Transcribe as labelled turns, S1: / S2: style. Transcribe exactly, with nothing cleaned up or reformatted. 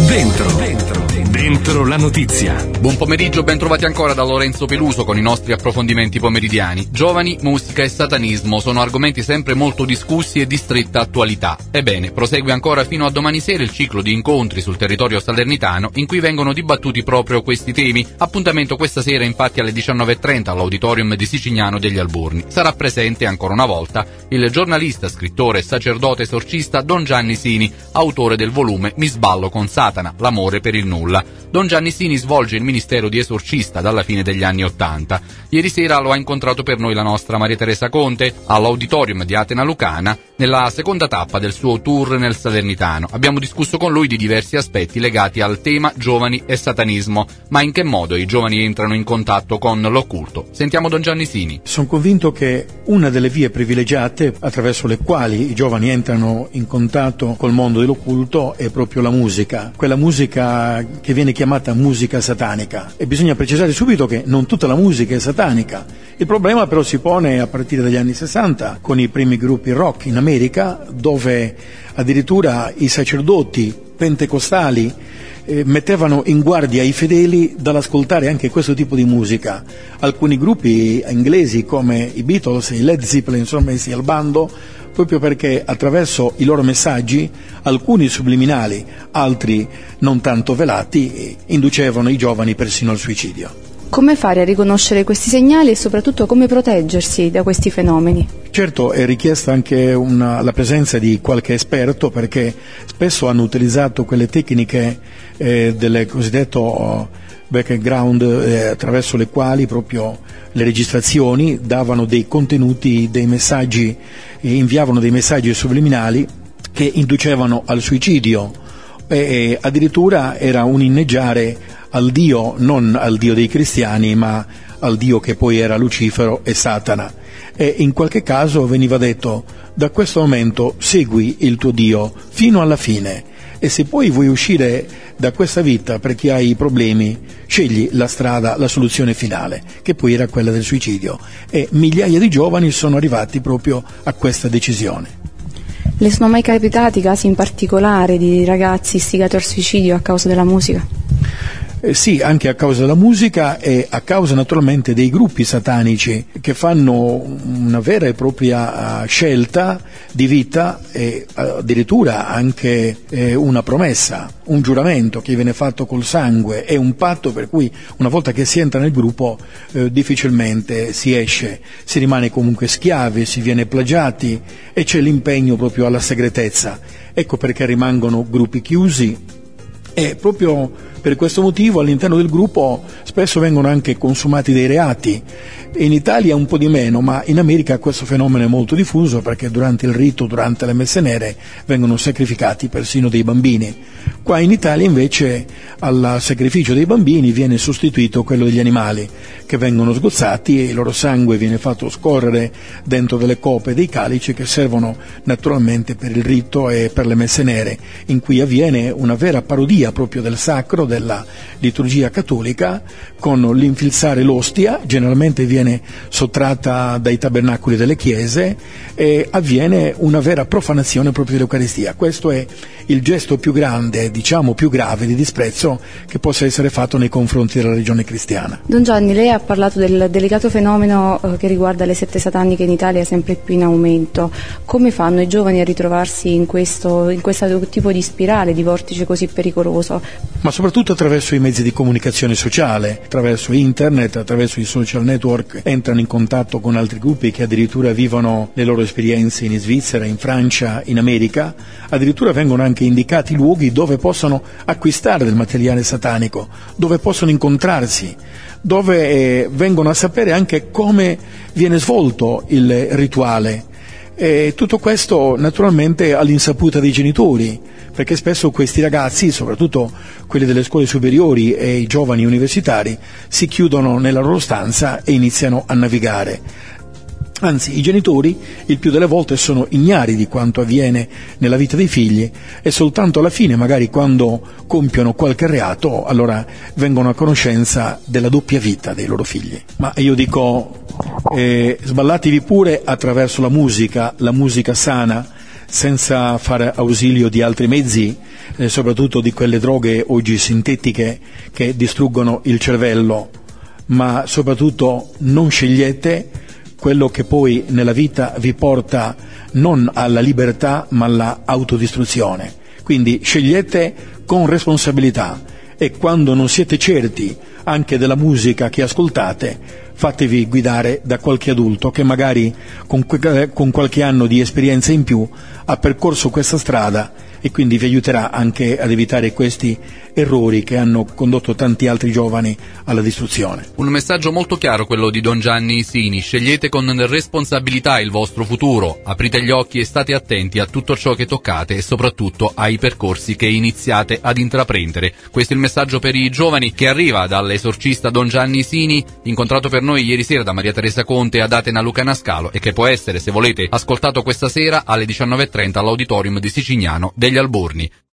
S1: Dentro, dentro, dentro la notizia.
S2: Buon pomeriggio, ben trovati ancora da Lorenzo Peluso con i nostri approfondimenti pomeridiani. Giovani, musica e satanismo sono argomenti sempre molto discussi e di stretta attualità. Ebbene, prosegue ancora fino a domani sera il ciclo di incontri sul territorio salernitano in cui vengono dibattuti proprio questi temi. Appuntamento questa sera infatti alle diciannove e trenta all'Auditorium di Sicignano degli Alburni. Sarà presente ancora una volta il giornalista, scrittore e sacerdote esorcista Don Gianni Sini, autore del volume Mi sballo con Satana, l'amore per il nulla. Don Gianni Sini svolge il ministero di esorcista dalla fine degli anni Ottanta. Ieri sera lo ha incontrato per noi la nostra Maria Teresa Conte all'Auditorium di Atena Lucana nella seconda tappa del suo tour nel Salernitano. Abbiamo discusso con lui di diversi aspetti legati al tema giovani e satanismo, ma in che modo i giovani entrano in contatto con l'occulto. Sentiamo Don Gianni Sini.
S3: Sono convinto che una delle vie privilegiate attraverso le quali i giovani entrano in contatto col mondo dell'occulto è proprio la musica, quella musica che viene chiamata musica satanica, e bisogna precisare subito che non tutta la musica è satanica. Il problema però si pone a partire dagli anni sessanta con i primi gruppi rock in America, dove addirittura i sacerdoti pentecostali eh, mettevano in guardia i fedeli dall'ascoltare anche questo tipo di musica. Alcuni gruppi inglesi come i Beatles e i Led Zeppelin sono messi al bando proprio perché attraverso i loro messaggi, alcuni subliminali, altri non tanto velati, inducevano i giovani persino al suicidio.
S4: Come fare a riconoscere questi segnali e soprattutto come proteggersi da questi fenomeni?
S3: Certo, è richiesta anche una, la presenza di qualche esperto, perché spesso hanno utilizzato quelle tecniche eh, del cosiddetto background eh, attraverso le quali proprio le registrazioni davano dei contenuti, dei messaggi, eh, inviavano dei messaggi subliminali che inducevano al suicidio, e, e addirittura era un inneggiare al Dio, non al Dio dei cristiani, ma al Dio che poi era Lucifero e Satana. E in qualche caso veniva detto: da questo momento segui il tuo Dio fino alla fine, e se poi vuoi uscire da questa vita perché hai problemi, scegli la strada, la soluzione finale, che poi era quella del suicidio. E migliaia di giovani sono arrivati proprio a questa decisione.
S4: Le sono mai capitati casi in particolare di ragazzi istigati al suicidio a causa della musica?
S3: Eh sì, anche a causa della musica e a causa naturalmente dei gruppi satanici che fanno una vera e propria uh, scelta di vita, e uh, addirittura anche eh, una promessa, un giuramento che viene fatto col sangue, è un patto per cui una volta che si entra nel gruppo eh, difficilmente si esce, si rimane comunque schiavi, si viene plagiati e c'è l'impegno proprio alla segretezza. Ecco perché rimangono gruppi chiusi. E proprio per questo motivo all'interno del gruppo spesso vengono anche consumati dei reati. In Italia un po' di meno, ma in America questo fenomeno è molto diffuso, perché durante il rito, durante le messe nere, vengono sacrificati persino dei bambini. Qua in Italia invece al sacrificio dei bambini viene sostituito quello degli animali, che vengono sgozzati e il loro sangue viene fatto scorrere dentro delle coppe e dei calici che servono naturalmente per il rito e per le messe nere, in cui avviene una vera parodia proprio del sacro, della liturgia cattolica, con l'infilzare l'ostia, generalmente viene sottratta dai tabernacoli delle chiese, e avviene una vera profanazione proprio dell'Eucaristia. Questo è il gesto più grande, diciamo più grave, di disprezzo che possa essere fatto nei confronti della religione cristiana.
S4: Don Gianni, lei ha parlato del delicato fenomeno eh, che riguarda le sette sataniche in Italia, sempre più in aumento. Come fanno i giovani a ritrovarsi in questo, in questo tipo di spirale, di vortice così pericoloso?
S3: Ma soprattutto attraverso i mezzi di comunicazione sociale, attraverso internet, attraverso i social network, entrano in contatto con altri gruppi che addirittura vivono le loro esperienze in Svizzera, in Francia, in America. Addirittura vengono anche indicati luoghi dove possono acquistare del materiale satanico, dove possono incontrarsi, dove eh, vengono a sapere anche come viene svolto il rituale. E tutto questo naturalmente all'insaputa dei genitori, perché spesso questi ragazzi, soprattutto quelli delle scuole superiori e i giovani universitari, si chiudono nella loro stanza e iniziano a navigare. Anzi, i genitori il più delle volte sono ignari di quanto avviene nella vita dei figli, e soltanto alla fine, magari quando compiono qualche reato, allora vengono a conoscenza della doppia vita dei loro figli. Ma io dico, eh, sballatevi pure attraverso la musica, la musica sana, senza fare ausilio di altri mezzi, eh, soprattutto di quelle droghe oggi sintetiche che distruggono il cervello, ma soprattutto non scegliete quello che poi nella vita vi porta non alla libertà ma alla autodistruzione. Quindi scegliete con responsabilità e quando non siete certi anche della musica che ascoltate, fatevi guidare da qualche adulto che magari con, con qualche anno di esperienza in più ha percorso questa strada e quindi vi aiuterà anche ad evitare questi errori che hanno condotto tanti altri giovani alla distruzione.
S2: Un messaggio molto chiaro quello di Don Gianni Sini: scegliete con responsabilità il vostro futuro, aprite gli occhi e state attenti a tutto ciò che toccate e soprattutto ai percorsi che iniziate ad intraprendere. Questo è il messaggio per i giovani che arriva dall'esorcista Don Gianni Sini, incontrato per noi ieri sera da Maria Teresa Conte ad Atena Lucana Scalo e che può essere, se volete, ascoltato questa sera alle diciannove e trenta all'Auditorium di Sicignano degli Alborni.